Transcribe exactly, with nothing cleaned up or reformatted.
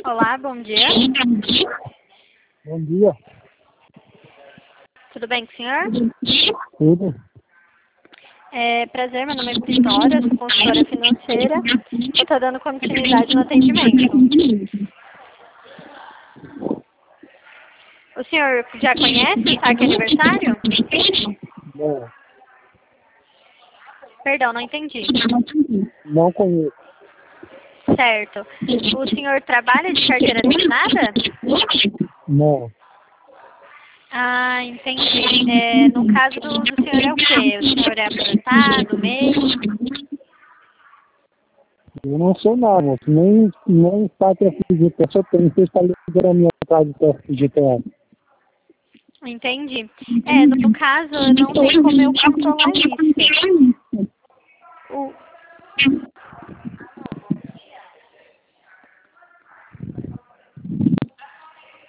Olá, bom dia. Bom dia. Tudo bem com o senhor? Tudo. É, prazer, meu nome é Vitória, sou consultora financeira. Eu estou dando continuidade no atendimento. O senhor já conhece o saque aniversário? Não, Perdão, não entendi. não conheço. Certo. O senhor trabalha de carteira assinada? Não. Ah, entendi. É, no caso do, do senhor é o quê? O senhor é aposentado, meio? Eu não sou nada, moço. Nem, nem pátria F G T S eu tenho. Você está ligando a minha casa do F G T S. Entendi. É, no caso, não tem como eu controlar isso. O,